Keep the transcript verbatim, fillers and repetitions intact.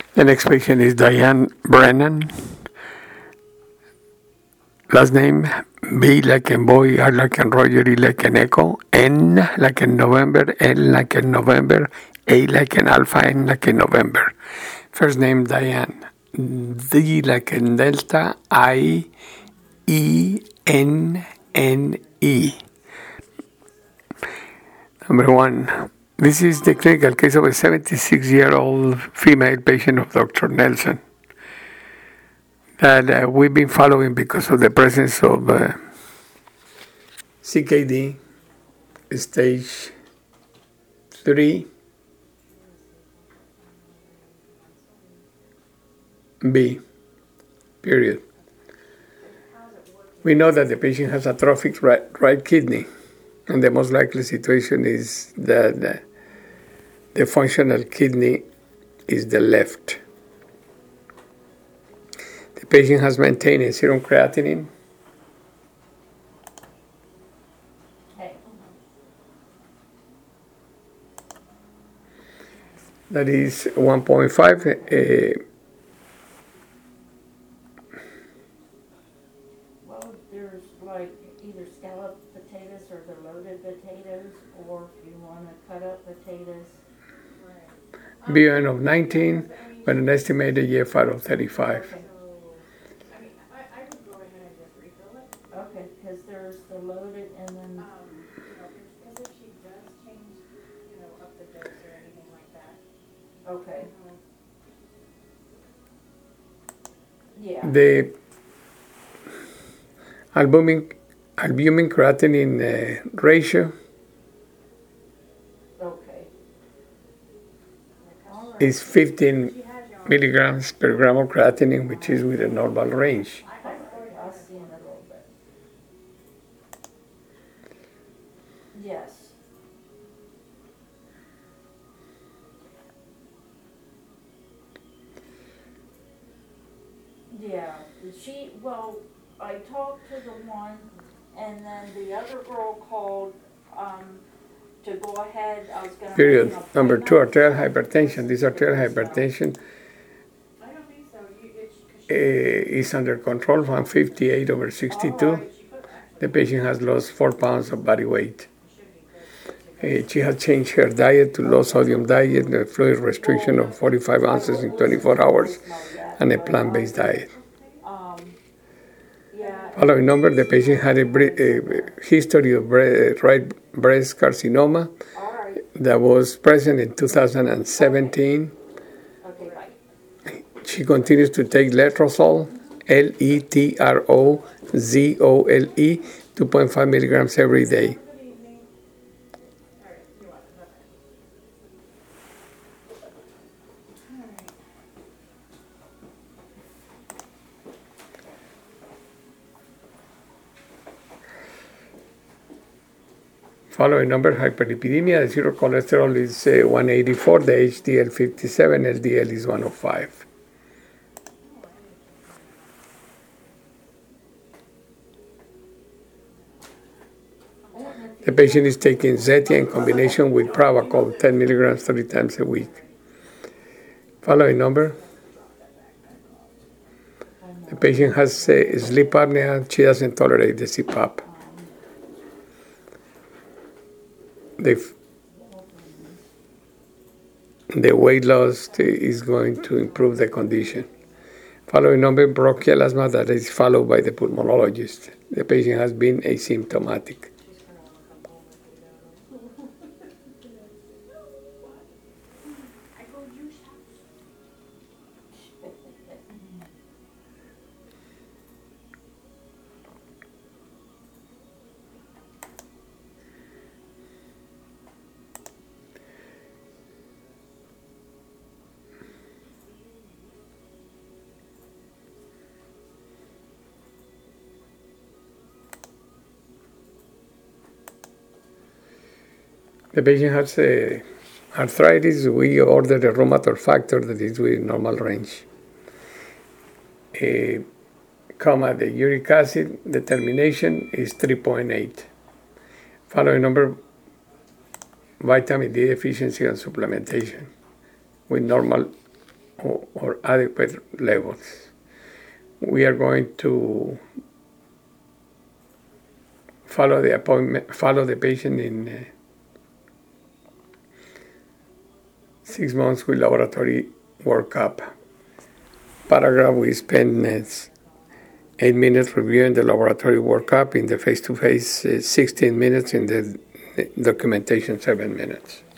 The next patient is Diane Brennan. Last name, B like in boy, R like in Roger, E like in echo, N like in November, L like in November, A like in alpha, N like in November. First name, Diane. D like in Delta, I, E, N, N, E. Number one. This is the clinical case of a seventy-six-year-old female patient of Doctor Nelson that uh, we've been following because of the presence of uh, C K D stage three B, period. We know that the patient has atrophic right, right kidney, and the most likely situation is that uh, the functional kidney is the left. The patient has maintained a serum creatinine that is one point five. Uh, well, there's like either scalloped potatoes or the loaded potatoes, or if you want to cut up potatoes. B O N of nineteen, but an estimated E F R of thirty-five. Okay. Okay, because there's the loaded and then. Um, you know, because if she does change, you know, up the dose or anything like that. Okay. Yeah. The albumin, albumin creatinine uh, ratio Okay. All right. is fifteen milligrams per gram of creatinine, which is within normal range. I'll see in a little bit. Yes. Yeah, she, well, I talked to the one, and then the other girl called, um, to go ahead, I was gonna. Period. make an Number two, appointment. arterial hypertension. This arterial hypertension I don't think so. You, it's, 'cause uh, she, is under control, one fifty-eight over sixty-two. All right. she put actually, The patient has lost four pounds of body weight. should be good. Uh, she has changed her diet to low sodium diet, a fluid restriction of forty-five ounces in twenty-four hours, and a plant-based diet. Um, yeah. Following number, the patient had a, bre- a history of bre- right breast carcinoma All right, that was present in two thousand seventeen. okay, bye. She continues to take letrozole, L E T R O Z O L E, two point five milligrams every day. Good evening. All right, you want it, okay. All right. Following number, hyperlipidemia, the zero cholesterol is uh, one eighty-four, the H D L fifty-seven, L D L is one oh five. The patient is taking Zetia in combination with Pravacol, ten milligrams, thirty times a week. Following number, the patient has uh, sleep apnea, she doesn't tolerate the C PAP. The, the weight loss is going to improve the condition. Following number, bronchial asthma that is followed by the pulmonologist. The patient has been asymptomatic. I go juice house. The patient has uh, arthritis. We ordered a rheumatoid factor that is within normal range. Uh, comma, the uric acid determination is three point eight. Following number, vitamin D deficiency and supplementation with normal or, or adequate levels. We are going to follow the appointment, follow the patient in uh, six months with laboratory workup. Paragraph, we spend uh, eight minutes reviewing the laboratory workup. In the face-to-face, uh, sixteen minutes. In the documentation, seven minutes.